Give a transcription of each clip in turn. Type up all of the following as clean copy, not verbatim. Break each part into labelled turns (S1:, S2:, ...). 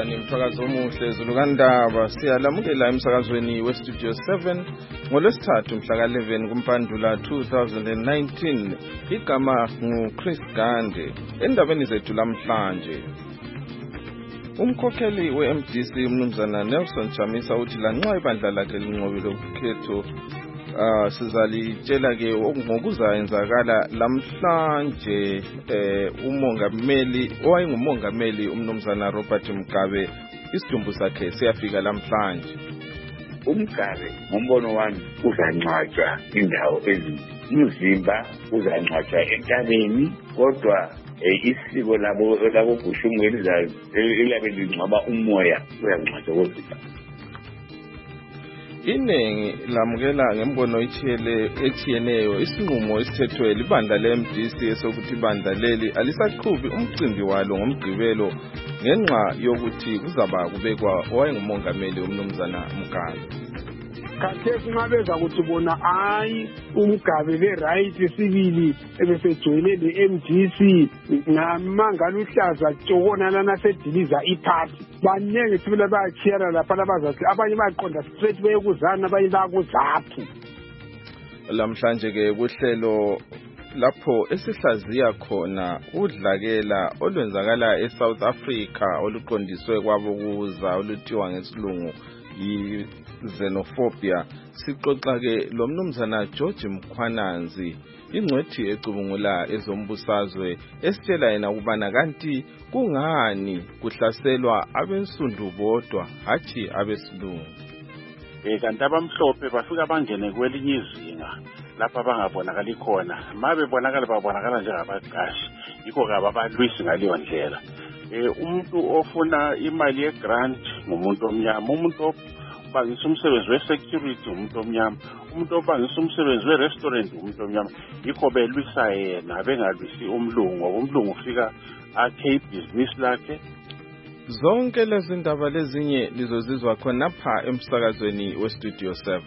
S1: Sanibonani msakazo omuhle Zulukandaba siyalamukela emsakazweni weStudio 7 ngolwesithathu mhla ka11 kuMpandula 2019 igama nguChris Gande endabeni zethu lamhlanje. Umkhokheli weMDC umnumzana Nelson Chamisa uthi lanxa ibandla lakhe linqobile ukhetho sizalitshela ke ngokuzayenzakala lamhlanje umongameli owayengumongameli umnumzana Robert Mugabe isidumbu sakhe siyafika lamhlanje.
S2: uMgabe ngombono wami uzangcwatshwa indawo umzimba uzangcwatshwa entabeni kodwa isiko labo Gushungweni lilabe lingcwaba umoya uyangcwatshwa kodwa.
S1: Iningi lamukela ngembono etshiyeneyo isinqumo esithethwe libandla leMDC esokuthi ibandla leli alisaqhubi umcimbi walo ngomgqibelo ngenxa yokuthi kuzaba kubekwa owayengumongameli umnumzana Mugabe.
S3: Khathesi ngabeza ukuthi bona hayi uMgabe le-right sibili ebesejoyine le-MDC ngamanga luhlaza tshokona lana sediliza iphathi banenge sibila bayachiyana lapha labazathi abanye baqonda straight bayekuzana abanye bakuzaphu.
S1: Lamhlanje ke kuhlelo lapho esihlaziya khona udlakela olwenzakala eSouth Africa oluqondiswe kwabokuza oluthiwa ngesilungu xenophobia sixoxa ke lo mnumzana George Mkhwananzi ingcwethi ecubungula ezombusazwe esitshela yena ukubana kanti kungani kuhlaselwa abensundu bodwa hathi abesilungu.
S4: Kanti abamhlophe bafika bangene kwelinye izinga lapha bangabonakali khona babonakala njengabaqashi yikho kaba balwisi ngaleyo ndlela. Umuntu ofuna imali yegrant ngumuntu omnyama, umuntu obangisa umsebenzi we-security umuntu omnyama, umuntu obangisa umsebenzi we-restaurant umuntu omnyama, yikho belwisa yena bengalwisi umlungu. Umlungu ufika akhe ibhizinisi lakhe.
S1: Zonke lezi ndaba lezinye lizozizwa khonapha emsakazweni weStudio 7.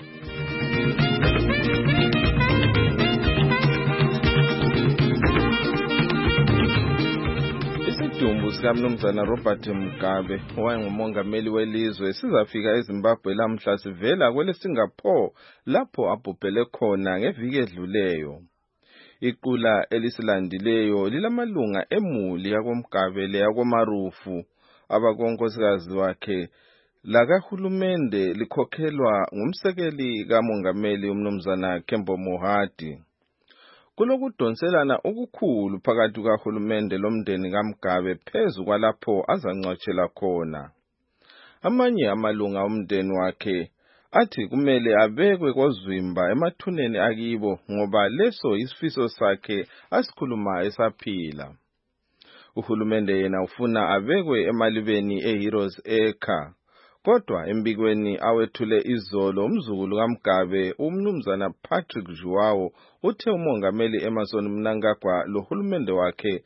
S1: Isidumbu sikamnumzana Robert Mugabe owayengumongameli welizwe sizafika eZimbabwe lamhla sivela kwele Singapore lapho abhubhele khona ngeviki edluleyo. Iqula elisilandileyo lilamalunga emuli yakoMgabe leyakoMarufu abakonkosikazi wakhe lakahulumende likhokhelwa ngumsekeli kamongameli umnumzana Kembo Mohadi. Kulokudonselana okukhulu phakathi kuhulumende lomndeni kaMgabe phezu kwalapho azangcwatshela khona. Amanye amalunga omndeni wakhe athi kumele abekwe kozwimba emathuneni akibo ngoba leso isifiso sakhe asikhuluma esaphila. Uhulumende yena ufuna abekwe emalibeni eHeroes Acre. Kodwa embikweni awethule izolo umzukulu kaMgabe umnumzana Patrick Juwawo uthe umongameli Emmerson Mnangagwa lohulumende wakhe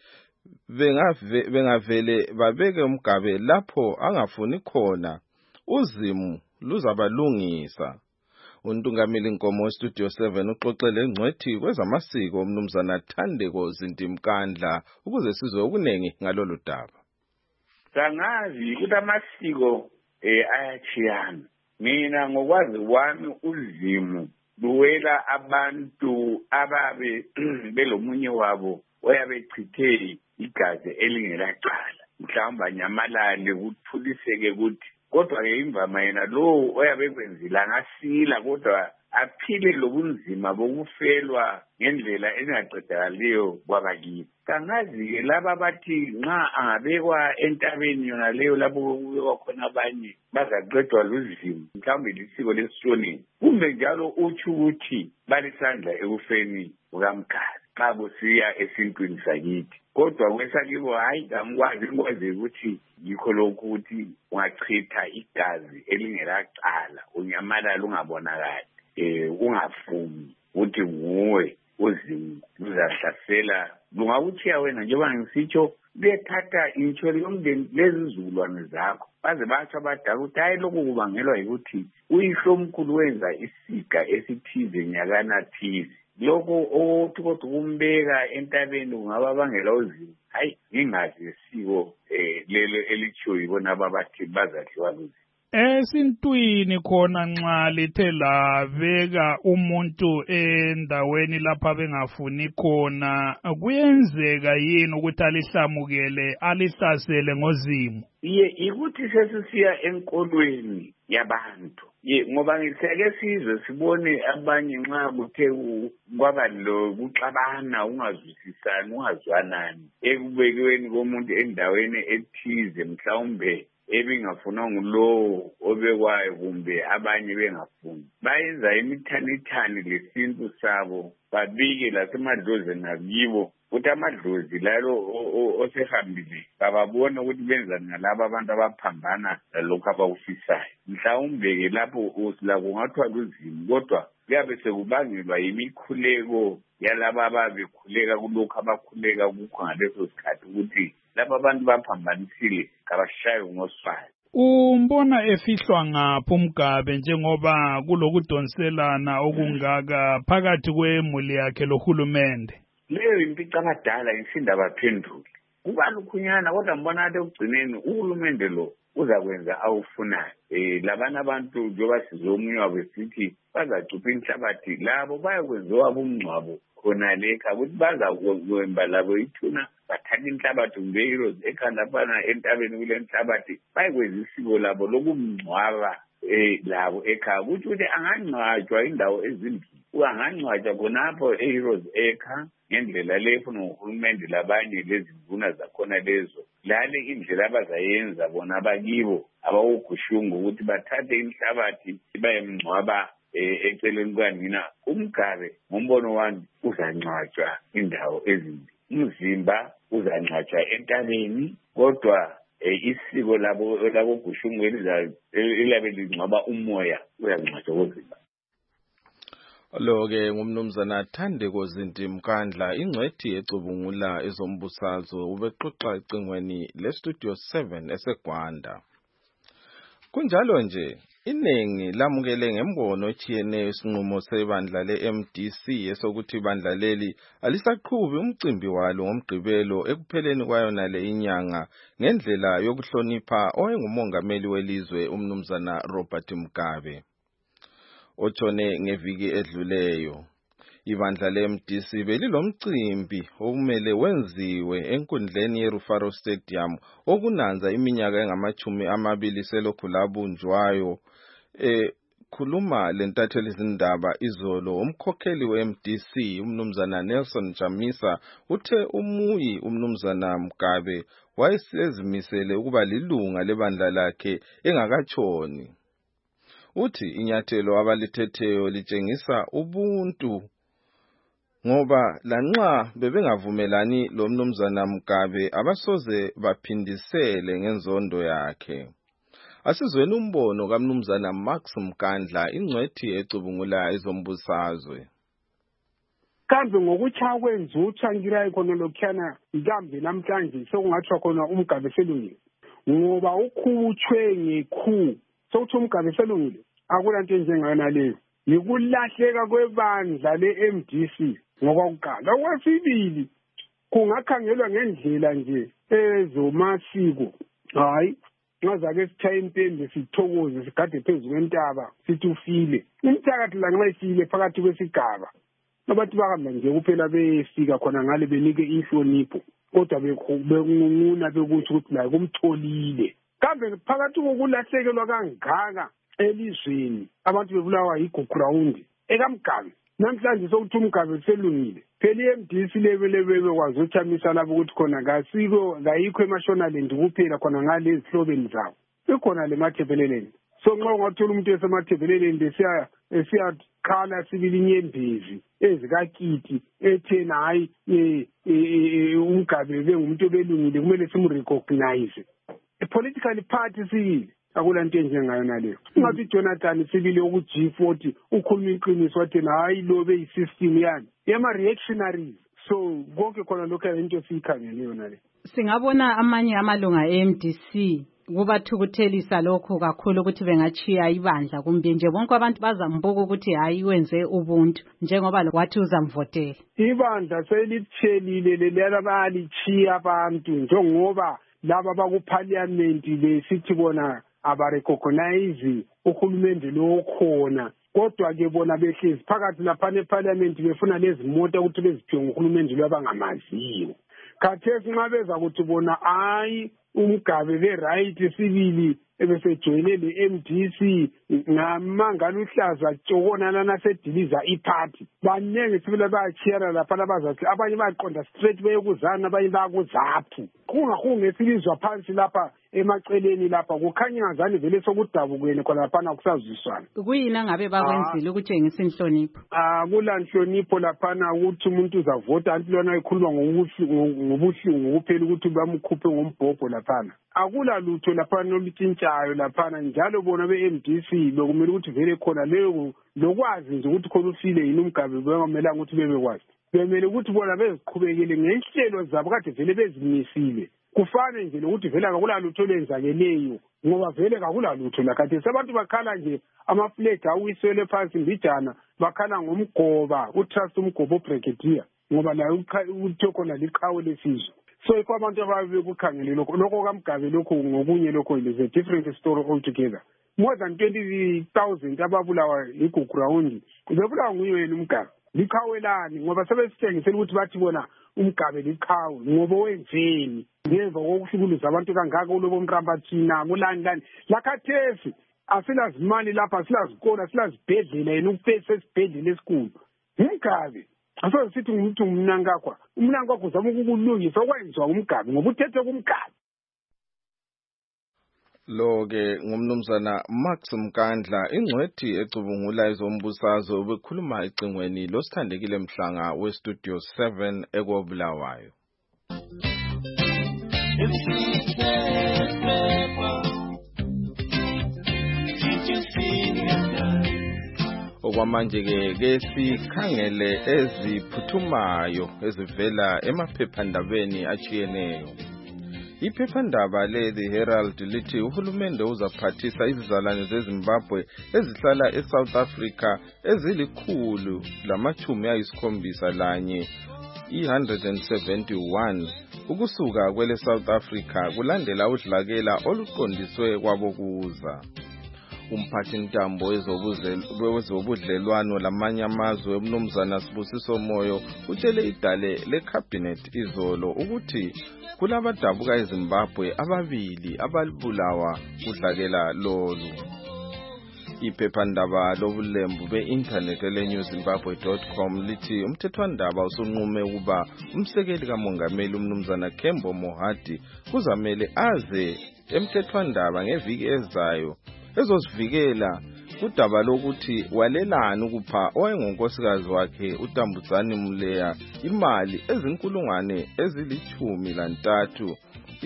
S1: bengavele babeke uMgabe lapho angafuni khona uzimu luzabalungisa. Untungameli Nkomo weStudio 7 uxoxele engcwethi kwezamasiko umnumzana Thandeko Zintimkandla ukuze sizwe okunengi ngalolu daba.
S2: Sangazi ukuthi amasiko ayachiyana. Mina ngokwazi wami uzimu luwela abantu ababe belomunye wabo oyabechithe igazi elingelaqala mhlawumbe nyamalale kuthuliseke ukuthi kodwa-ke imvama yena lo oyabekwenzile angasila kodwa aphile lobunzima bokufelwa ngendlela engaqedakaliyo kwabakibo. Kangazi-ke laba bathi nxa angabekwa entabeni yona leyo lapho kubekwa khona abanye bazaqedwa luzimo mhlawumbe lisiko lesishoneni kumbe njalo utsho ukuthi balisandla ekufeni kukaMgabe xa kusiya esintwini sakithi. Kodwa kwesakibo hayi ngikwazi ukuthi yikho lokhu ukuthi ungachitha igazi elingelaqala unyamalala ungabonakali ungafumi ukuthi nguwe uzimu luzahlasela lungakuthiya wena njengoba ngisitsho bethatha inshori yomndeni lezizukulwane zakho baze batsho abadala ukuthi hayi lokhu kubangelwa yikuthi uyihlomkhulu wenza isiga esithize nyakana thize lokho othi kodwa ukumbeka entabeni kungababangela uzimo. Hayi, ngingazi isiko lelo elichiyo yibona ababathi bazadliwa luzimo.
S5: Esintwini khona nxa lithe labeka umuntu endaweni lapha bengafuni khona, kuyenzeka yini ukuthi alihlamukele alihlasele ngozimo?
S2: Ikuthi sesisiya enkolweni yabantu. Ngoba ngitheke sizwe sibone abanye nxa kuthe kwaba lokuxabana, ungazwisisani, ungazwanani ekubekweni komuntu endaweni ethize, mhlawumbe ebingafuna ngulowo obekwayo kumbe abanye bengafuni. Bayenza imithanithani lesintu sabo, babike lasemadlozini akibo ukuthi amadlozi lalo osehambile bababona ukuthi benzani ngalaba abantu abaphambana lalokhu abakufisayo. Mhlawumbe-ke lapho silakho kungathwala uzimo, kodwa kuyabe sekubangelwa yimikhuleko yalaba ababekhuleka kulokhu abakhuleka kukho ngaleso sikhathi, ukuthi laba abantu baphambanisile kabashaye ngoswayo.
S5: Umbona efihlwa ngaphi uMgabe njengoba kulokudonselana okungaka phakathi kwemuli yakhe lohulumende?
S2: Leyo impicwa abadala insinda baphendule. Kuba lukhunyana kodwa mbona ade ugcineni uhulumende lo uzakwenza awufunayo. Labana abantu njengoba sizomunye wabo sithi bazacupha inhlabathi, labo bayakwenziwa ubungcwabo khona lekha ukuthi bazakwemba labo ithuna bathatha inhlabathi kumbe iheroes ekhanda lapha entabeni kule nhlabathi bayekwenza isiko labo lokumngcwaba labo ekhaya, ukuthi angangcwatshwa indawo ezimbili. Angangcwatshwa khonapho eheroes ekha ngendlela le efuna uhulumende labanye lezi nduna zakhona lezo, lale indlela abazayenza bona abakibo abawugushungu ukuthi bathathe inhlabathi bayemngcwaba eceleni kwanina. uMgabe ngombono wami uzangcwatshwa indawo ezimbili, umzimba uzangcwatshwa entabeni, kodwa isiko labo gushungu elabe lingcwaba umoya uyangcwatshwa kozimba.
S1: Lo-ke ngumnumzana Thandeko Zinti Mkandla, ingcwethi ecubungula ezombusazwe, ubexoxa ecingweni leStudio 7 eseGwanda. Kunjalo nje, inengi lamukele ngembono etshiyeneyo isinqumo sebandla le-MDC esokuthi ibandla leli alisaqhubi umcimbi walo ngomgqibelo ekupheleni kwayona le inyanga ngendlela yokuhlonipha owayengumongameli welizwe umnumzana Robert Mugabe. Otshone ngeviki edluleyo, ibandla le-MDC belilomcimbi okumele wenziwe enkundleni yeRufaro Stadium okunanza iminyaka engama-20 selokhu labunjwayo. Khuluma lentatheli izindaba izolo, umkhokheli we-MDC umnumzana Nelson Chamisa uthe umuyi umnumzana Mugabe wayesezimisele ukuba lilunga lebandla lakhe engakatshoni. Uthi inyathelo abalithetheyo litshengisa ubuntu ngoba lanxa bebengavumelani lo mnumzana Mugabe abasoze baphindisele ngenzondo yakhe. Asizweni umbono kaMnumzana Max Mkandla, ingcwethi ecubungula ezombusazwe.
S3: Kambe ngokuchaya kwenzutsha ngirayi khona lokhuyana ikambe namhlanje sokungathwa khona uMgabe selungile, ngoba ukhutshwe ngekhu sokuthi uMgabe selungile. Akulanto njengayona leyo, yikulahleka kwebandla le-MDC ngokuqala. Okwesibili, kungakhangelwa ngendlela nje ezomasiko. Hayi, ngazake sithaye impembe sithokoze sigade phezu kwentaba sithi ufile. Imthakathi la nxa ifile phakathi kwesigaba, nabathi bahamba nje kuphela befika khona ngale benike inhlonipho, kodwa bekungunguna bekuthi ukuthi la kumtholile. Kambe phakathi kokulahlekelwa kangaka elizweni abantu bebulawa yigugu rawundi ekaMgabe, namhlanje sokuthi uMgabe selungile. Phela i-MDC lebelebebe kwazothamisa lapho ukuthi khona ngayikho eMashonaland kuphela khona ngale ezihlobeni zabo, ikhona le Mathebeleleni. So nxa ungathola umuntu esemathebeleleni esiyakhala sibili inyembezi ezikakiti ethena hayi uMgabe bengumuntu obelungile kumele simrecognize. A-political party sibili akulanto njengayona leyo. Ungathi Jonathan sibili ku-G40 ukhuluma iqiniso wathi hayi lo beyisystem yani yama-reactionaries. So konke khona lokho into siyikhangele yona le.
S6: Singabona amanye amalunga e-MDC kubathukuthelisa lokho kakhulu ukuthi bengachiya ibandla kumbe nje bonke abantu bazambuka ukuthi hayi wenze ubuntu njengoba wathi uzamvotela.
S3: Ibandla selitshelile leliyana bayalichiya abantu njengoba laba bakuparliament besithi bona abarecognize uhulumende lo khona. Kodwa ke bona behlezi phakathi lapha eParliament befuna lezi moto ukuthi beziphiwe nguhulumende lo abangamaziyo. Khathesi nxa beza ukuthi bona hayi umgabe be-right sibili ebesejoyine le-MDC ngamanga luhlaza tshokona nasediliza iparty banenge sibile bayachiyana lapha abazathi abanye bayaqonda straight beyokuzana abanye bayakuzaphu kungakhunge silizwa phansi lapha emaceleni lapha kukhanya ngazani vele sokudabukene khona lapha kusazwiswana.
S6: Kuyini ngabe bakwenzile ukutshengisa inhlonipho?
S3: Kula nhlonipho lapha ukuthi umuntu uzavota anti lona ikhuluma ngobuhlungu kuphela ukuthi bamkhuphe ngombhobho lapha. Akula lutho lapha noluthintshayo lapha njalo bona be-MDC bekumele ukuthi vele khona leyo lokwazi nje ukuthi khona ufile yini umgabe bengamelanga ukuthi bebekwazi. Bemele ukuthi bona beziqhubekele ngenhlelo zabo kade vele bezimisile. Kufane nje lokuthi vele akula lutho lwenzakeleyo ngoba vele akula lutho la kade abantu bakhala nje amaflag awisele phansi mbijana bakhala ngomgoba utrust umgobo brigadier ngoba la utho khona liqhawe lesizwe. So ikho abantu ababekukhangele lokho kaMgabe lokho ngokunye lokho is a different story altogether. More than 20,000 ababulawa iguground bebulawa nguye yena umgabe. Liqhawelani ngoba sebesitshengisela ukuthi bathi bona umgabe liqhawe ngoba wenzeni ngemva kokuhlukuluza abantu kangaka ulobo mrambathina kulani lakhathesi asilazimali lapha silazikona asilazibhedlela yena ukufesa esibhedlela esikhulu umgabe aso sithi ngumuntu umnankakwa uzama ukukulungisa okwenziwa umgabe ngoba uthethe kumgabe.
S1: Lo ke ngumnumzana Max Mkandla ingcwethi ecubungula izombusazwe ubekhuluma ecingweni losithandekile Mhlanga weStudio 7 eKobulawayo. Okwamanje ke sikhangele eziphuthumayo ezivela emaphephandabeni achiyeneyo. Iphephandaba le-The Herald lithi uhulumende uzaphathisa izizalwane zeZimbabwe ezihlala eSouth Africa ezili-171 171 ukusuka kwele South Africa kulandela udlakela oluqondiswe kwabokuza. Umphathintambo wezobudlelwano lamanye amazwe umnumzana Sibusiso Moyo utshele idale lecabinet izolo ukuthi kulabadabuka eZimbabwe ababili abalibulawa kudlakela lolu. Iphephandaba lobulembu be-internet le-newzimbabwe.com lithi umthethwandaba usunqume ukuba umsekeli kamongameli umnumzana Kembo Mohadi kuzamele aze emthethwandaba ngeviki ezayo ezosivikela kudaba lokuthi walelani ukupha owayengunkosikazi wakhe uTambuzani Muleya imali ezinkulungwane ezili-13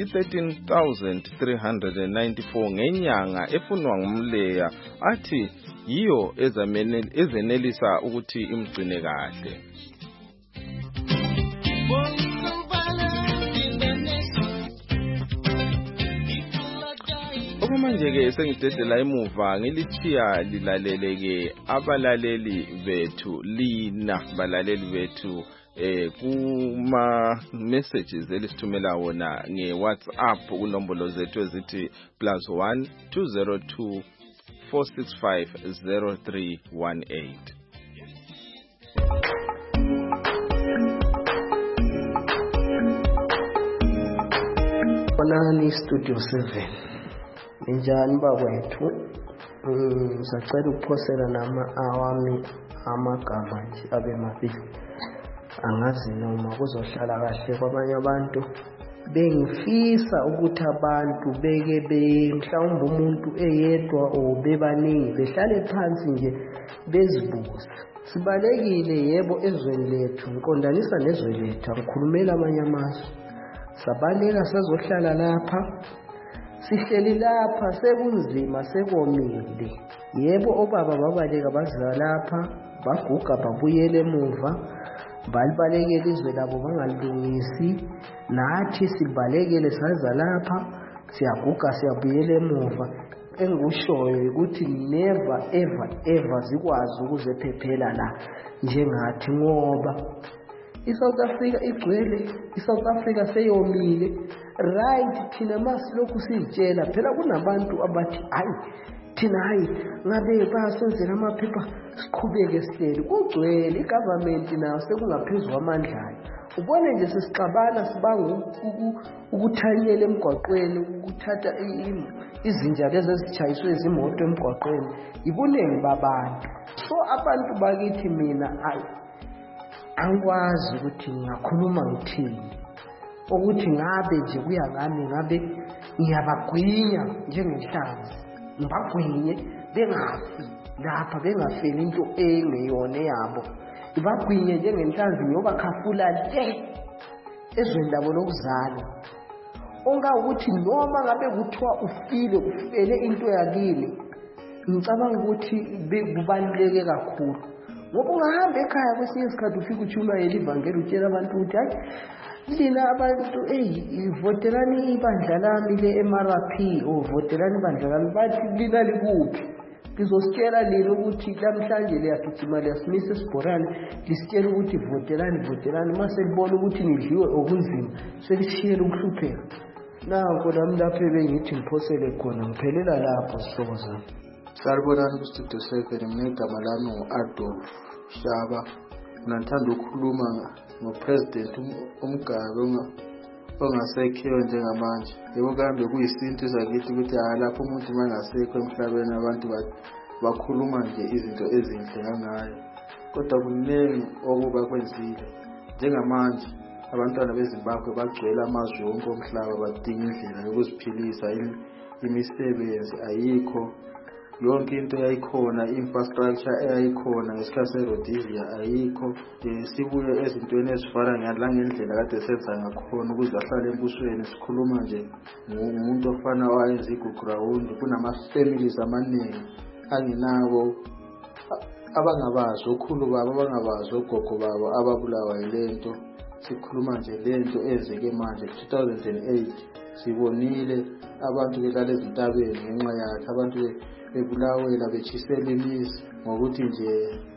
S1: 13,394 ngenyanga efunwa nguMleya athi yiyo ezenelisa ukuthi imgcine kahle. Okumanje ke sengidedela emuva ngilithiya lilaleleke abalaleli bethu lina balaleli bethu kuma messages elisithumela wona ngeWhatsApp kunombolo zethu ezithi +1 202 465 0318.
S7: Bonani Studio 7. Njani bakwethu? Sacela ukuphosela awami amagama nje abe mabili. Angazi noma kuzohlala kahle kwabanye abantu. Bengifisa ukuthi abantu beke mhlawumbe umuntu eyedwa obebaningi behlale phansi nje bezibuza. Sibalekile yebo ezweni lethu, ngiqondanisa nezwe lethu, ngikhulumela amanye amazwe. Sabaleka sazohlala lapha. Sihleli lapha sekunzima sekomile. Yebo obaba babaleka baza lapha, baguga babuyele emuva. Balibalekele izwe labo bangalungisi, nathi sibalekele saza lapha siyaguga siyabuyela emuva. Engikushoyo ukuthi never ever zikwazi ukuzephephela la njengathi, ngoba iSouth Africa igcwele, iSouth Africa seyomile. Right, thina masilokhu sizitshela phela kunabantu abathi hayi thina ngabe basenzela amaphepha siqhubeke sihleli. Kugcwele igovernment nayo sekungaphezulu amandla ayo. Ubone nje sesixabana sibanga ukuthanyela emgwaqweni, ukuthatha izinja lezi ezitshayiswe izimoto emgwaqweni ibuningi babantu. So abantu bakithi mina angikwazi ukuthi ngingakhuluma ngithini, ukuthi ngabe nje kuya ngami ngabe ngiyabagwinya njengenhlanzi, ngibagwinye bengafi lapha, bengafeli into engeyona yabo, ngibagwinye njengenhlanzi ngiyobakhafula le ezweni labo lokuzalwa. Ongawukuthi noma ngabe kuthiwa ufele into yakini, ngicabanga ukuthi kubaluleke kakhulu, ngoba ungahamba ekhaya kwesinye isikhathi ufike utshumayela ivangeli utshela abantu ukuthi hayi lina abantu votelani ibandla lami le-MRP votelani ibandla lami, bathi lina likuphi? Ngizositshela lina ukuthi namhlanje liyagijima liyasimisa esibhorane lisitshela ukuthi votelani, mase libona ukuthi nidliwe okunzima selishiyele ukuhlupheka. Nanko nami lapho ebengithi ngiphosele khona ngiphelela lapho sihlobo zami.
S8: Salibonani kuStudio 7, mina igama lami ngu-Adolf Shaba. Ngithanda ukukhuluma ngoPresident uMgabe ongasekho njengamanje. Yebo kambe kuyisinto sakithi ukuthi lapho umuntu mangasekho emhlabeni abantu bakhuluma nje izinto ezinhle ngayo, kodwa kuningi okuba kwenzile. Njengamanje abantwana beZimbabwe bagcwele amazwe wonke omhlaba badinga indlela yokuziphilisa, imisebenzi ayikho, yonke into yayikhona, infrastructure eyayikhona ngesikhathi seRhodesia ayikho. Sibuye ezintweni ezifana ngendlela kade senza ngakhona ukuze ahlale embusweni. Sikhuluma nje ngumuntu ofana owayenza igugrawundi, kunama-families amaningi anginabo abangabazi okhulu babo, abangabazi ogogo babo ababulawa yilento. Sikhuluma nje lento ezeke manje 2008 sibonile abantu belala ezintabeni ngenxa yakhe, abantu bebulawela bechisela imizi ngokuthi nje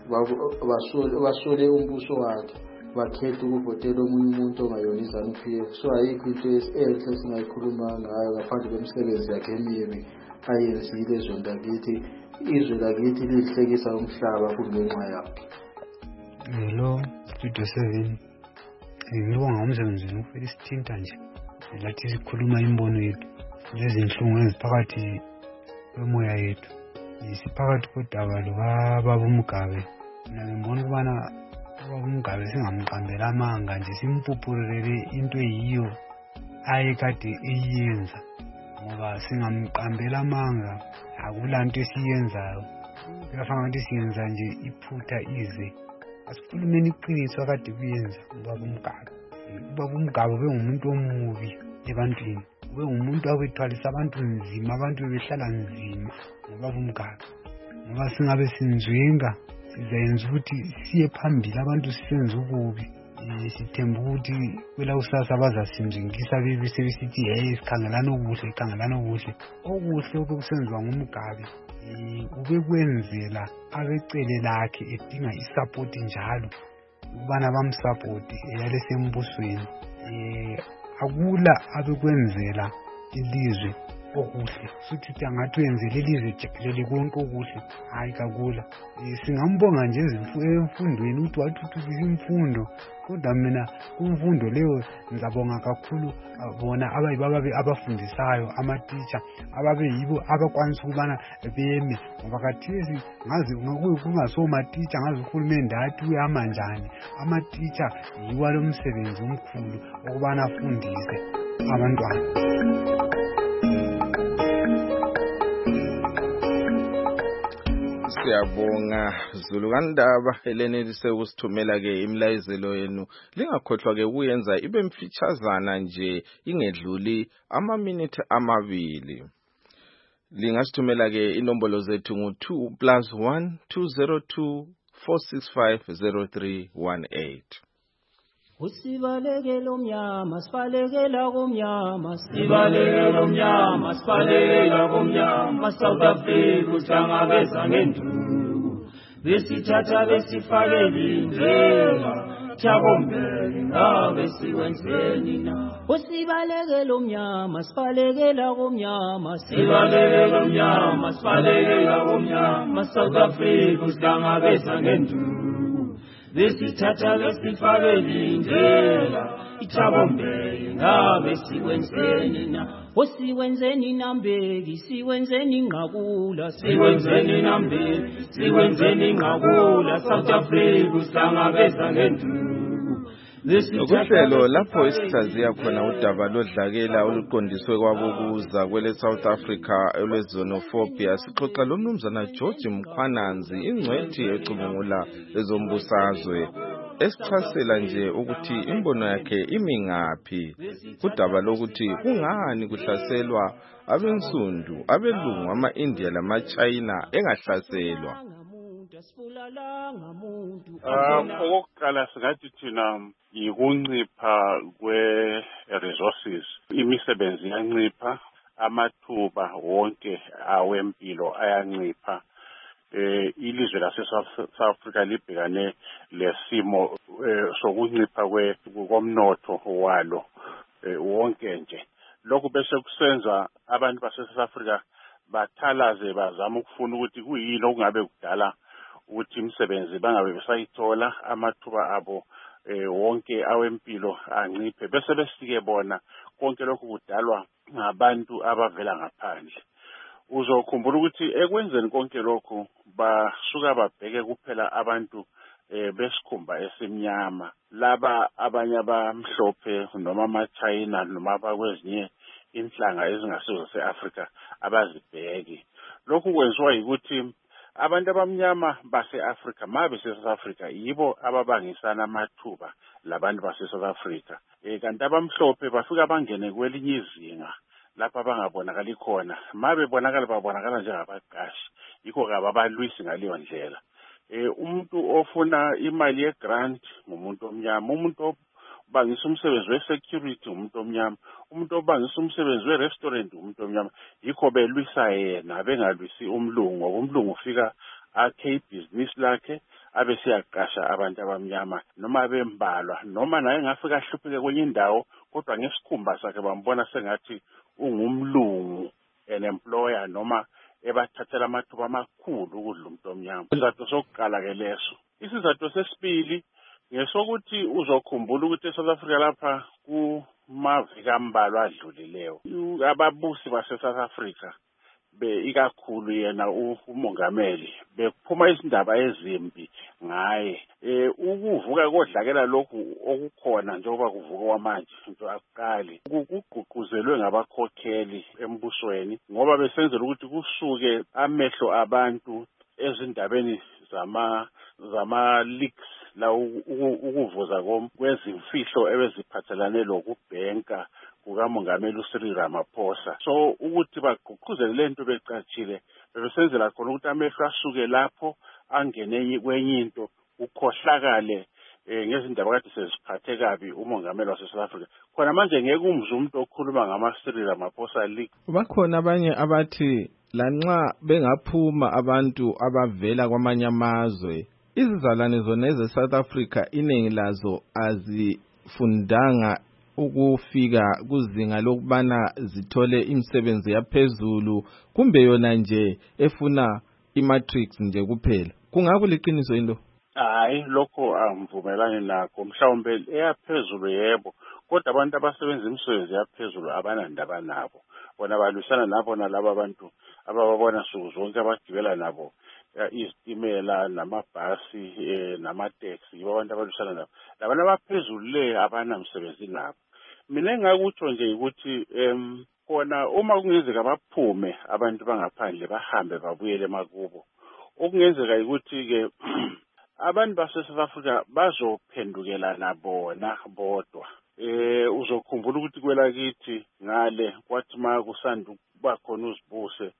S8: basole umbuso wakhe, bakhetha ukuvotela omunye umuntu ongayona iZANU-PF. So ayikho into enhle singayikhuluma ngayo ngaphandle kwemisebenzi yakhe emibi ayenzile ezweni lakithi. Izwe lakithi lihlekisa umhlaba kungenxa yakhe.
S9: Hello Studio 7, ngibonga umsebenzini ufike isithinta nje lathi sikhuluma imbono yethu lezi inhlungu eziphakathi kwemoya yethu, isiphakathi kodaba lukababa uMgabe. Ngibona ukubana ubaba uMgabe singamqambela amanga nje, simpupurele into eyiyo ayekade eyenza, ngoba singamqambela amanga akulanto esiyenzayo. Kuyafana ukuthi siyenza nje iphutha ize. Asikhulumeni iqiniso akade kuyenza ubaba uMgabe. Ubaba uMgabe bengumuntu omubi ebantwini, bengumuntu awethwalisa abantu nzima, abantu behlala nzima ngobaba uMgabe. Ngoba singabe sinzwenga sizayenza ukuthi siye phambili, abantu sisenze ububi. Sithemba ukuthi kwela usasa bazasinzingisa sebesithi hey sikhangelana okuhle. Okuhle obekusenziwa nguMgabe ubekwenzela abecele lakhe edinga isupport njalo ukubana bamsupport eyalesembusweni. Akula abekwenzela ilizwe okuhle futhi angathi wenzele ilizwe jikelele konke okuhle, hayi kakula. Singambonga nje emfundweni ukuthi wathuthukisa imfundo, kodwa mina kumfundo leyo ngizabonga kakhulu bona abafundisayo, ama-teacher ababeyibo abakwanisa ukubana beme, ngoba khathesi ngazi kungasoma-teacher ngazi uhulumende athi uyama njani. Ama-teacher yiwo alomsebenzi omkhulu ukubana afundise abantwana.
S1: Siyabonga Zulu kaNdaba elenelise ukusithumela ke imlayezelo yenu. Lingakhohlwa ke ukuyenza ibe mfitshazana nje, ingedluli ama-minute amabili. Lingasithumela ke inombolo zethu ngu2 +1 202 465 0318.
S10: Usibalekela umnyama sibalekela kumnyama sibalekela umnyama sibalekela kumnyama South Africa uhlangabeza ngenduku besithatha besifakela indlela Chabombele ngabe siwenzeni na Usibalekela umnyama sibalekela kumnyama sibalekela umnyama sibalekela kumnyama South Africa uhlangabeza ngenduku besithatha besifakela indlela Chabombele ngabe siwenzeni na Siwenzeni nambeki siwenzeni ngqakula siwenzeni nambeki siwenzeni ngqakula South Africa uhlangabeza ngenduku
S1: Ukuhlelo lapho isihlaziya khona udaba lodlakela oluqondiswe kwabokuza kwele South Africa olwezonofobia sixoxa lo mnumzana George Mkhwananzi ingcwethi ecubungula ezombusazwe esichasela nje ukuthi imbono yakhe imingaphi kudaba lokuthi kungani kuhlaselwa abensundu abelungu ama-India lama-China engahlaselwa
S4: okokuqala singathi thina yikuncipha kwe-resources imisebenzi iyancipha amathuba wonke awempilo ayancipha ilizwe lase-South Africa libhekane lesimo sokuncipha komnotho walo wonke nje lokhu bese kusenza abantu base-South Africa bathalaze bazama ukufuna ukuthi kuyini okungabe kudala ukuthi imisebenzi bangabe besayithola amathuba abo wonke awempilo anciphe bese besike bona konke lokhu kudalwa ngabantu abavela ngaphandle uzokhumbula ukuthi ekwenzeni konke lokhu basuka babheke kuphela abantu besikhumba esimnyama laba abanye abamhlophe noma ama-China noma abakwezinye inhlanga ezingasizo se-Africa abazibheki lokhu kwenziwa yikuthi abantu abamnyama base-Africa bese-South Africa yibo ababangisana amathuba labantu base-South Africa kanti abamhlophe bafika bangene kwelinye izinga lapha abangabonakali khona babonakala njengabaqashi yikho-ke abalwisi ngaleyo ndlela umuntu ofuna imali ye-grant ngumuntu omnyama umuntu obangisa umsebenzi we-security umuntu omnyama umuntu obangisa umsebenzi we-restaurant umuntu omnyama yikho belwisa yena bengalwisi umlungu ngoba umlungu ufika akhe ibhizinisi lakhe abe siyaqasha abantu abamnyama noma bembalwa noma naye ngafika ahlupheke kwenye indawo kodwa ngesikhumba sakhe bambona sengathi ungumlungu an employer noma ebathathela amathuba amakhulu ukudla umuntu omnyama isizathu sokuqala ke leso isizathu sesibili ngesokuthi uzokhumbula ukuthi eSouth Africa lapha kumaviki ambalwa adlulileyo ababusi base-South Africa ikakhulu yena umongameli bephuma izindaba ezimbi ngaye ukuvuka kodlakela lokhu okukhona njengoba kuvuka kwamanje into akuqali kugqugquzelwe ngabakhokheli embusweni ngoba besenzela ukuthi kusuke amehlo abantu ezindabeni zama-leaks la ukuvuza kwezimfihlo ebeziphathelane lokubhenka kukamongameli uCyril Ramaphosa so ukuthi bagqugquzele lento becatshile bebesenzela khona ukuthi amehlo asuke lapho angene kwenye into ukhohlakale ngezindaba kade seziphathe kabi umongameli wase-South Africa khona manje ngeke umzwe umuntu okhuluma ngama-Cyril Ramaphosa leaks
S1: bakhona abanye abathi lanxa bengaphuma abantu abavela kwamanye amazwe izizalwane zona eze-South Africa iningi lazo azifundanga ukufika kuzinga lokubana zithole imisebenzi yaphezulu kumbe yona nje efuna i-matrix nje kuphela kungakuliqiniso into
S4: hayi lokho angivumelani nakho mhlawumbe eyaphezulu yebo kodwa abantu abasebenza imisebenzi yaphezulu abanandaba nabo bona balwisana nabo nalabo abantu abababona suku zonke abagibela nabo izitimela namabhasi namateksi yibo abantu abalwisana nabo labantu abaphezulu le abanamsebenzi nabo mina engakutsho nje ukuthi khona uma kungenzeka baphume abantu bangaphandle bahambe babuyele emakubo okungenzeka ukuthi-ke abantu base-South Africa bazophendukelana bona bodwa uzokhumbula ukuthi kwelakithi ngale kwathi ma kusanda ukuba khona uzibuse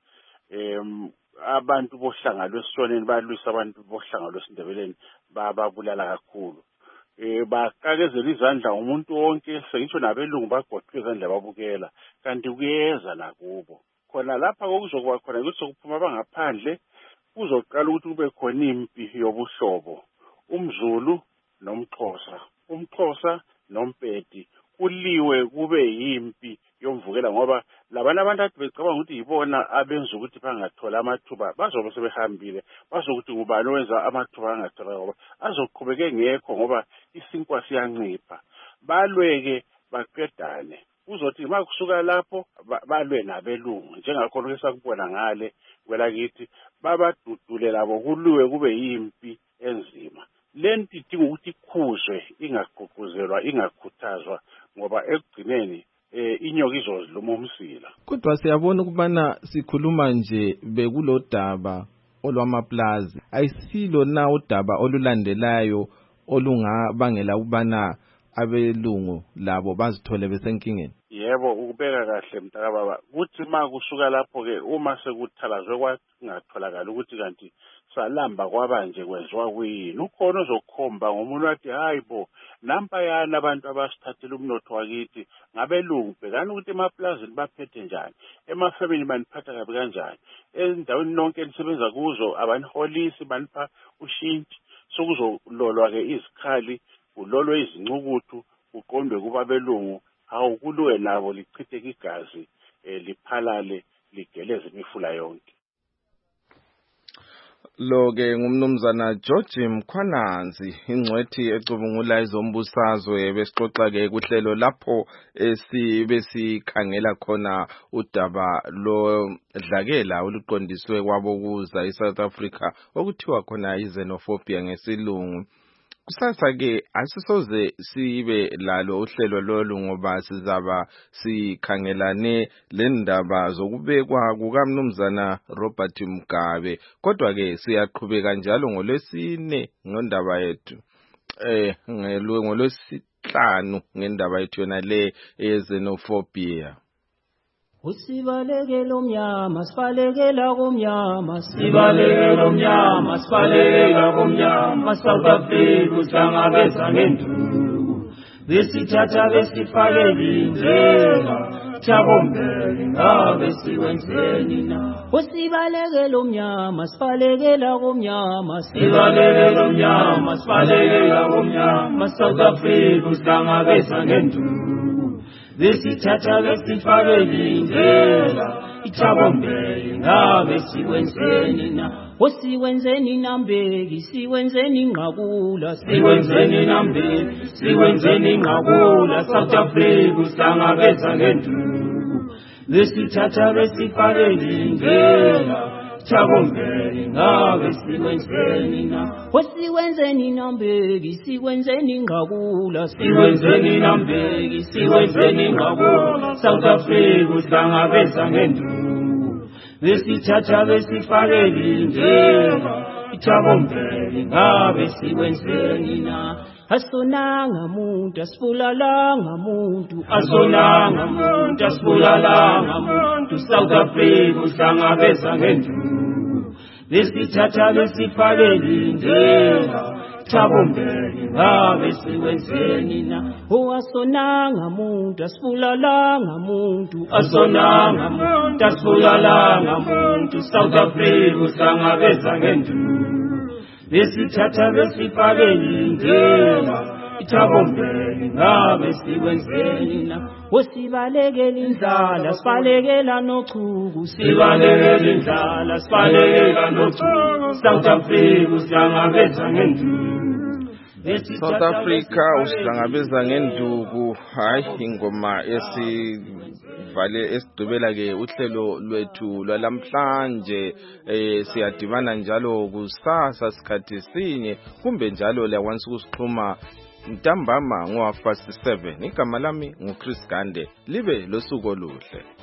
S4: abantu bohlanga lwesishoneni balwisa abantu bohlanga lwesindebeleni babulala kakhulu bakakezela izandla umuntu wonke sengisho nabelungu bagoqwe izandla babukela kanti kuyeza nakubo khona lapha okuzokuba khona ukuthi sokuphuma bangaphandle kuzoqala ukuthi kube khona impi yobuhlobo umZulu nomXhosa umXhosa noMpedi kuliwe kube yimpi yomvukela ngoba labana abantu athi becabanga ukuthi yibona abenza ukuthi bangathola amathuba bazobe sebehambile bazokuthi ngubani owenza amathuba angathola ngoba azoqhubeke ngekho ngoba isinkwa siyancipha balweke baqedane uzothi makusuka lapho balwe nabelungu njengakhona esakubona ngale kwelakithi babadudule labo kuliwe kube yimpi enzima lento idinga ukuthi ikhuzwe ingagqugquzelwa ingakhuthazwa ngoba ekugcineni inyoka izoziluma umsila
S1: kodwa siyabona ukubana sikhuluma nje bekulodaba olwamaplazi ayisilo na udaba olulandelayo olungabangela ukubana abelungu labo bazithole besenkingeni
S4: yebo ukubeka kahle mntakababa kuthi makusuka lapho ke uma sekuthalazwe kwangatholakala ukuthi kanti salamba kwabanje kwenziwa kuyini ukhona ozokhomba ngomuntu wathi hayibo nampayana abantu abasithathela umnotho wakithi ngabelungu bhekani ukuthi emaplazini baphethe njani emafamily baniphatha kabi kanjani endaweni nonke enisebenza kuzo abaniholisi banipha ushintshi sokuzololwa ke izikhali kulolwe izincukuthu kuqondwe kubabelungu awukuluwe nabo lichitheke igazi liphalale ligeleze imifula yonke
S1: Lo-ke ngumnumzana George Mkhwananzi ingcwethi ecubungula izombusazwe besixoxa-ke kuhlelo lapho besikhangela khona udaba lodlakela oluqondiswe kwabokuza eSouth Africa okuthiwa khona i-xenophobia ngesilungu. Kusasa-ke asisoze sibe lalo uhlelo lolu ngoba sizaba sikhangelane lendaba zokubekwa kukaMnumzana Robert Mugabe kodwa-ke siyaqhubeka njalo ngolwesine ngendaba yethu ngolwesihlanu ngendaba yethu yona le xenophobia.
S10: Usibalekela umnyama sibalekela kumnyama sibalekela umnyama sibalekela kumnyama South Africa uhlangabeza ngenduku besithatha besifakela indlela Chabombele ngabe siwenzeni na Usibalekela umnyama sibalekela kumnyama sibalekela umnyama sibalekela kumnyama South Africa uhlangabeza ngenduku besithatha besifakela indlela Chabombele ngabe siwenzeni na Siwenzeni nambeki siwenzeni ngqakula siwenzeni nambeki siwenzeni ngqakula South Africa uhlangabeza ngenduku besithatha besifakela indlela Chabombele ngabe siwenzeni na siwenzeni nambeki siwenzeni ngqakula siwenzeni nambeki siwenzeni ngqakula South Africa uhlangabeza ngenduku besithatha besifakela indlela Chabombele ngabe siwenzeni na Asonanga muntu asibulalanga muntu asonanga muntu asibulalanga muntu South Africa uhlangabeza ngenduku besithatha besifakela indlela Chabombele ngabe siwenzeni na asonanga muntu asibulalanga muntu asonanga muntu asibulalanga muntu South Africa uhlangabeza ngenduku besithatha besifakela indlela Chabombele ngabe siwenzeni na sibalekela indlala sibalekela nochuku sibalekela indlala sibalekela nochuku South Africa uhlangabeza ngenduku
S1: South Africa uhlangabeza ngenduku hayi ingoma esivale esidubela-ke uhlelo lwethu lwalamhlanje siyadibana njalo kusasa sikhathi sinye kumbe njalo liyakwanisa ukusixhuma ntambama ngo-7:30 igama lami nguChris Gande libe losuku oluhle